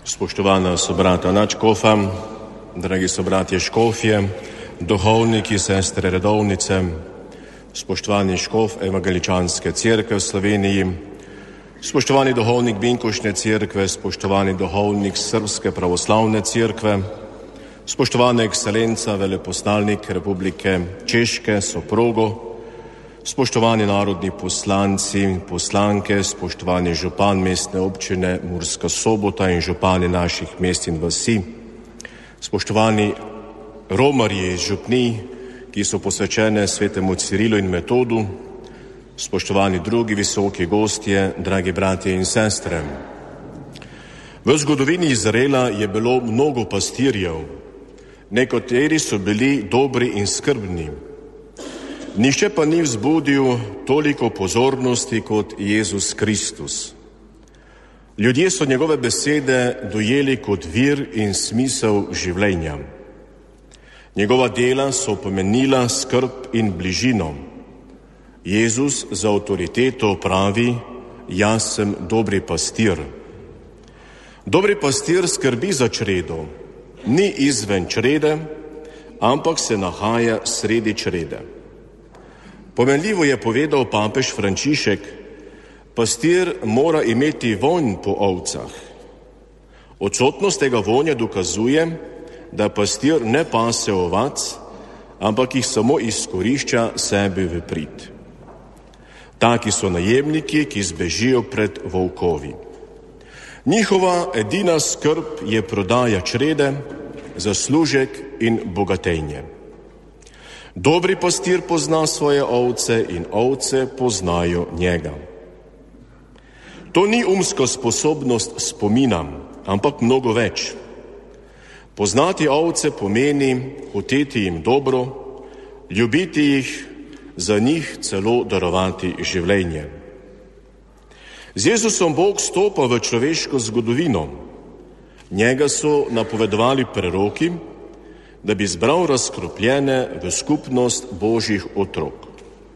Spoštovana sobrata nadškofa, dragi sobratje škofje, duhovniki, sestre redovnice, spoštovani škof Evangeličanske cerkve v Sloveniji, spoštovani duhovnik Binkošne cerkve, spoštovani duhovnik Srbske pravoslavne cerkve, spoštovana ekscelenca veleposlanik Republike Češke, soprogo, spoštovani narodni poslanci in poslanke, spoštovani župan mestne občine Murska Sobota in župani naših mest in vasi, spoštovani romarji iz župnij, ki so posvečene svetemu Cirilu in Metodu, spoštovani drugi visoki gostje, dragi bratje in sestre. V zgodovini Izraela je bilo mnogo pastirjev, nekateri so bili dobri in skrbni. Nihče pa ni vzbudil toliko pozornosti kot Jezus Kristus. Ljudje so njegove besede dojeli kot vir in smisel življenja. Njegova dela so pomenila skrb in bližino. Jezus z avtoriteto pravi: jaz sem dobri pastir. Dobri pastir skrbi za čredo, ni izven črede, ampak se nahaja sredi črede. Pomenljivo je povedal papež Frančišek: pastir mora imeti vonj po ovcah. Odsotnost tega vonja dokazuje, da pastir ne pase ovac, ampak jih samo izkorišča sebi v prid. Taki so najemniki, ki zbežijo pred volkovi. Njihova edina skrb je prodaja črede, zaslužek in bogatenje. Dobri pastir pozna svoje ovce in ovce poznajo njega. To ni umska sposobnost spomina, ampak mnogo več. Poznati ovce pomeni hoteti jim dobro, ljubiti jih, za njih celo darovati življenje. Z Jezusom Bog stopa v človeško zgodovino. Njega so napovedovali preroki, da bi zbral razkropljene v skupnost Božjih otrok.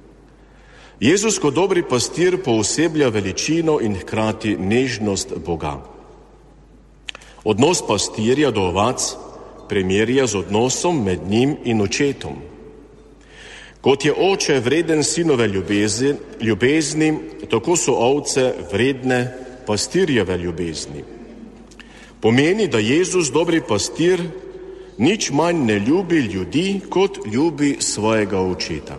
Jezus kot dobri pastir pooseblja veličino in hkrati nežnost Boga. Odnos pastirja do ovac primerja z odnosom med njim in očetom. Kot je oče vreden sinove ljubezni, tako so ovce vredne pastirjeve ljubezni. Pomeni, da Jezus, dobri pastir, nič manj ne ljubi ljudi, kot ljubi svojega očeta.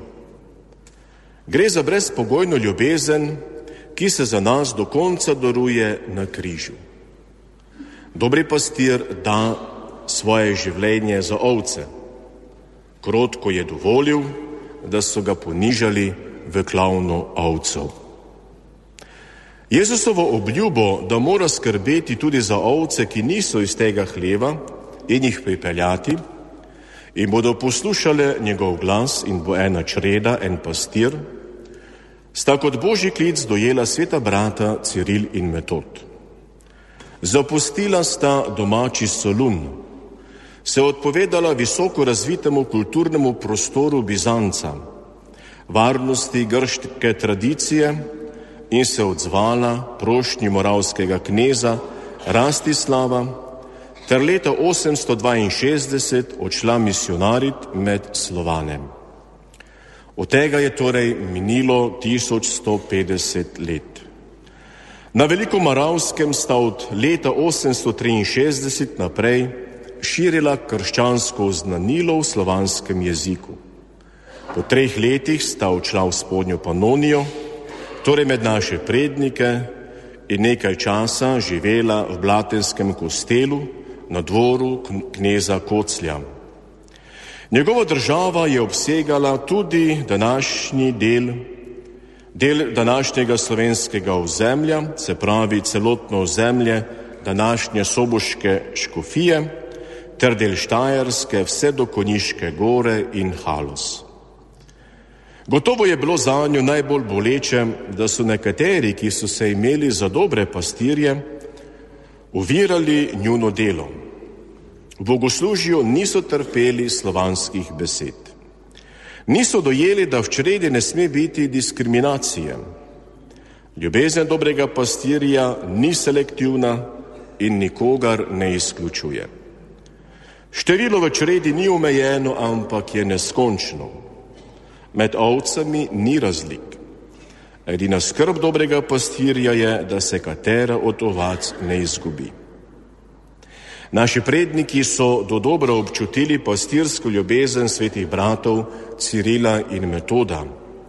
Gre za brezpogojno ljubezen, ki se za nas do konca daruje na križu. Dobri pastir da svoje življenje za ovce. Krotko je dovolil, da so ga ponižali v klavno ovcev. Jezusovo obljubo, da mora skrbeti tudi za ovce, ki niso iz tega hleva, in jih pripeljati, in bodo poslušale njegov glas in bo ena čreda, en pastir, sta kot Božji klic dojela sveta brata Ciril in Metod. Zapustila sta domači Solun, se odpovedala visoko razvitemu kulturnemu prostoru Bizanca, varnosti grške tradicije in se odzvala prošnji moravskega kneza Rastislava, ter leta 862 odšla misionarit med Slovanem. Od tega je torej minilo 1150 let. Na Velikomoravskem sta od leta 863 naprej širila krščansko oznanilo v slovanskem jeziku. Po 3 letih sta odšla v spodnjo Panonijo, torej med naše prednike, in nekaj časa živela v Blatenskem kostelu na dvoru kneza Koclja. Njegova država je obsegala tudi današnji del današnjega slovenskega ozemlja, se pravi celotno ozemlje današnje soboške škofije, ter del Štajerske vse do Konjiške gore in Haloz. Gotovo je bilo zanjo najbolj boleče, da so nekateri, ki so se imeli za dobre pastirje, ovirali njuno delo. V bogoslužju niso trpeli slovanskih besed. Niso dojeli, da v čredi ne sme biti diskriminacije. Ljubezen dobrega pastirja ni selektivna, in nikogar ne izključuje. Število v čredi ni omejeno, ampak je neskončno. Med ovcami ni razlik. Edina skrb dobrega pastirja je, da se katera od ovac ne izgubi. Naši predniki so dodobra občutili pastirsko ljubezen svetih bratov Cirila in Metoda.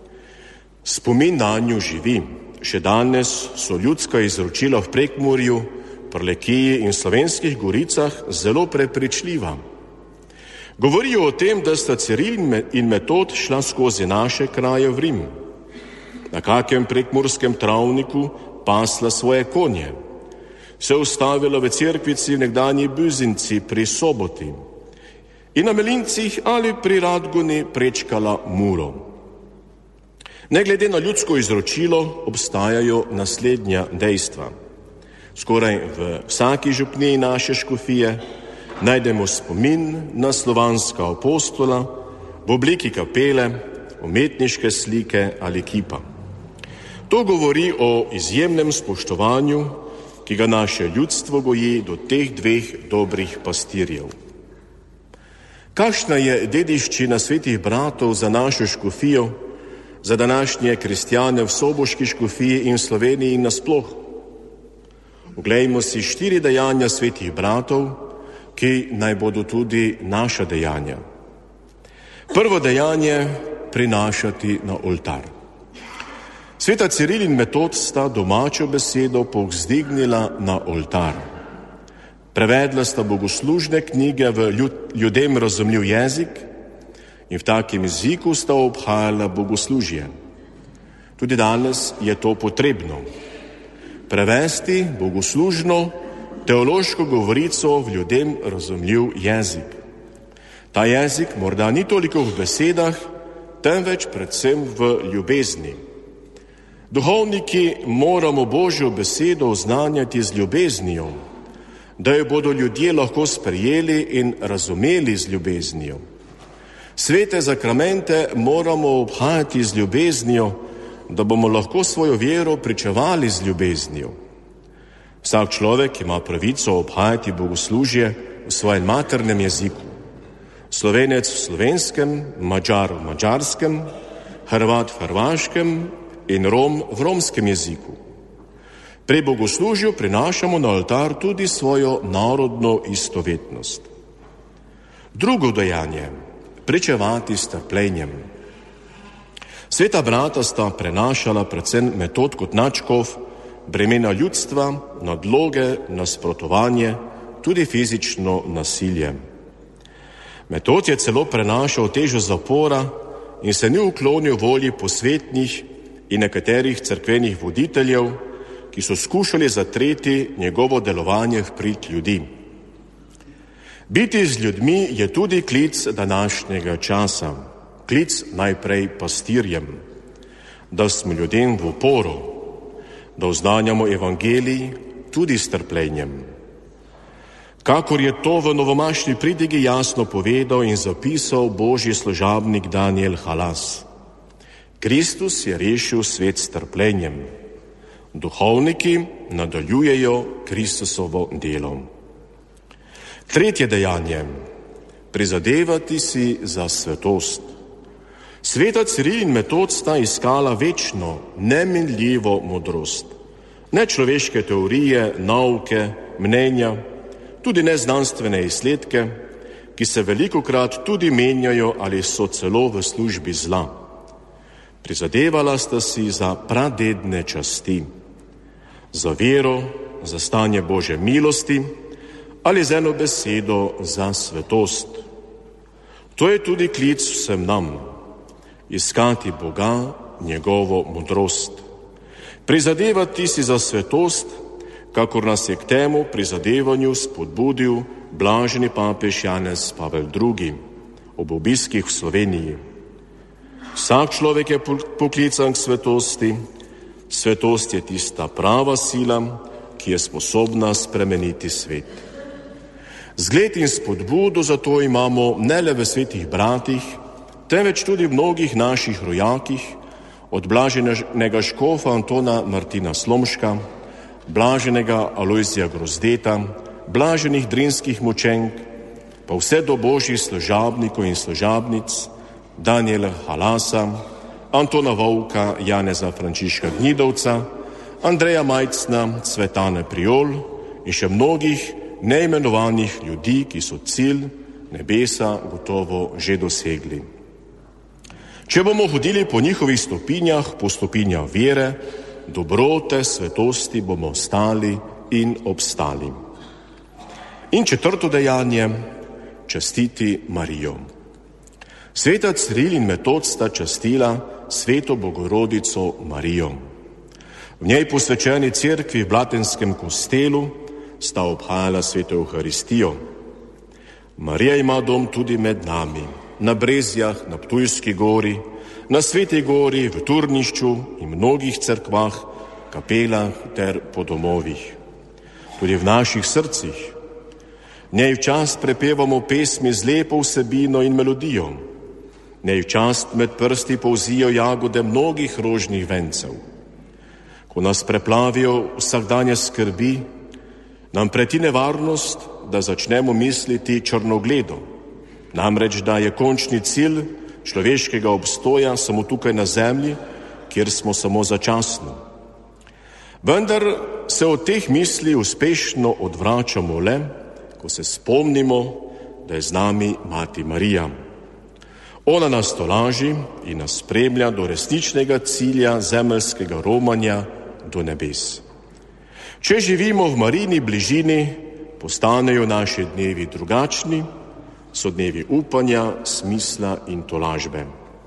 Spomin nanju živi. Še danes so ljudska izročila v Prekmurju, Prlekiji in Slovenskih goricah zelo prepričljiva. Govorijo o tem, da sta Ciril in Metod šla skozi naše kraje v Rim. Na kakem prekmurskem travniku pasla svoje konje. Se ustavila v cerkvici v nekdanji Buzinci pri Soboti in na Melincih ali pri Radguni prečkala Muro. Ne glede na ljudsko izročilo obstajajo naslednja dejstva. Skoraj v vsaki župniji naše škofije najdemo spomin na slovanska apostola v obliki kapele, umetniške slike ali kipa. To govori o izjemnem spoštovanju, ki ga naše ljudstvo goji do teh dveh dobrih pastirjev. Kakšna je dediščina svetih bratov za našo škofijo, za današnje kristjane v soboški škofiji in Sloveniji nasploh? Oglejmo si 4 dejanja svetih bratov, ki naj bodo tudi naša dejanja. Prvo dejanje: prinašati na oltar. Sveta Ciril in Metod sta domačo besedo povzdignila na oltar. Prevedla sta bogoslužne knjige v ljudem razumljiv jezik in v takem jeziku sta obhajala bogoslužje. Tudi danes je to potrebno. Prevesti bogoslužno teološko govorico v ljudem razumljiv jezik. Ta jezik morda ni toliko v besedah, temveč predvsem v ljubezni. Duhovniki moramo Božjo besedo oznanjati z ljubeznijo, da jo bodo ljudje lahko sprejeli in razumeli z ljubeznijo. Svete zakramente moramo obhajati z ljubeznijo, da bomo lahko svojo vero pričevali z ljubeznijo. Vsak človek ima pravico obhajati bogoslužje v svojem maternem jeziku. Slovenec v slovenskem, Madžar v madžarskem, Hrvat v hrvaškem in Rom v romskem jeziku. Pri bogoslužju prinašamo na oltar tudi svojo narodno istovetnost. Drugo dejanje: pričevati s trpljenjem. Sveta brata sta prenašala predvsem Metod kot nadškof bremena ljudstva, nadloge, nasprotovanje, tudi fizično nasilje. Metod je celo prenašal težo zapora in se ni uklonil volji posvetnih in nekaterih cerkvenih voditeljev, ki so skušali zatreti njegovo delovanje v prid ljudi. Biti z ljudmi je tudi klic današnjega časa, klic najprej pastirjem, da smo ljudem v oporu, da oznanjamo evangelij tudi s trpljenjem. Kakor je to v novomašni pridigi jasno povedal in zapisal božji služabnik Daniel Halas. Kristus je rešil svet s trpljenjem. Duhovniki nadaljujejo Kristusovo delo. Tretje dejanje: prizadevati si za svetost. Sveta Ciril in Metod sta iskala večno, neminljivo modrost. Ne človeške teorije, nauke, mnenja, tudi ne znanstvene izsledke, ki se velikokrat tudi menjajo ali so celo v službi zla. Prizadevala sta si za pradedne časti, za vero, za stanje Božje milosti ali z eno besedo za svetost. To je tudi klic vsem nam: iskati Boga, njegovo modrost. Prizadevati si za svetost, kakor nas je k temu prizadevanju spodbudil blaženi papež Janez Pavel II. Ob obiskih v Sloveniji. Vsak človek je poklican k svetosti. Svetost je tista prava sila, ki je sposobna spremeniti svet. Zgled in spodbudo zato imamo ne le v svetih bratih, temveč tudi v mnogih naših rojakih, od blaženega škofa Antona Martina Slomška blaženega Alojzija Grozdeta, blaženih drinskih mučenk, pa vse do božjih služabnikov in služabnic, Daniela Halasa, Antona Vovka, Janeza Frančiška Gnidovca, Andreja Majcna, Cvetane Priol in še mnogih neimenovanih ljudi, ki so cilj nebesa gotovo že dosegli. Če bomo hodili po njihovih stopinjah, po stopinjah vere, dobrote, svetosti, bomo ostali in obstali. In četrto dejanje, častiti Marijo. Sveta Ciril in Metod sta častila sveto Bogorodico Marijo. V njej posvečeni cerkvi v Blatenskem kostelu sta obhajala sveto Evharistijo. Marija ima dom tudi med nami, na Brezjah, na Ptujski gori, na Sveti gori, v Turnišču in mnogih cerkvah, kapelah ter po domovih. Tudi v naših srcih. Njej včas prepevamo pesmi z lepo vsebino in melodijo. Njej včas med prsti povzijo jagode mnogih rožnih vencev. Ko nas preplavijo vsakdanje skrbi, nam preti nevarnost, da začnemo misliti črnogledo. Namreč, da je končni cilj človeškega obstoja samo tukaj na zemlji, kjer smo samo začasno. Vendar se od teh misli uspešno odvračamo le, ko se spomnimo, da je z nami Mati Marija. Ona nas tolaži in nas spremlja do resničnega cilja zemeljskega romanja do nebes. Če živimo v Marijini bližini, postanejo naši dnevi drugačni, so dnevi upanja, smisla in tolažbe.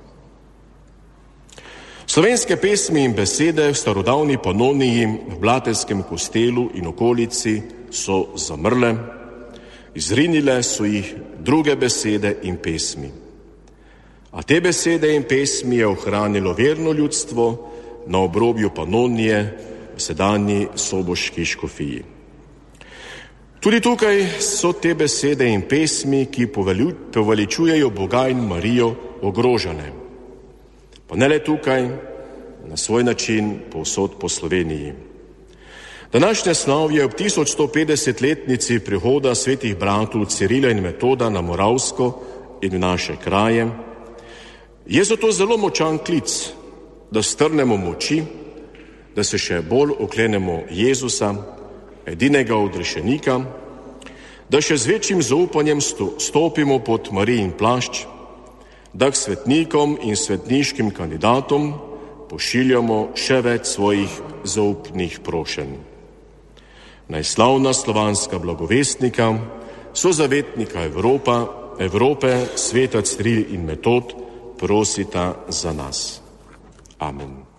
Slovenske pesmi in besede v starodavni Panoniji, v Blatenskem kostelu in okolici so zamrle, izrinile so jih druge besede in pesmi. A te besede in pesmi je ohranilo verno ljudstvo na obrobju Panonije v sedanji soboški škofiji. Tudi tukaj so te besede in pesmi, ki poveličujejo Boga in Marijo, ogrožene. Pa ne le tukaj, na svoj način povsod po Sloveniji. Današnja snov je ob 1150-letnici prihoda svetih bratov Cirila in Metoda na Moravsko in v naše kraje. Je zato zelo močan klic, da strnemo moči, da se še bolj oklenemo Jezusa, edinega odrešenika, da še z večjim zaupanjem stopimo pod Marijin plašč, da k svetnikom in svetniškim kandidatom pošiljamo še več svojih zaupnih prošenj. Najslavna slovanska blagovestnika, sozavetnika Evrope, sveta Ciril in Metod, prosita za nas. Amen.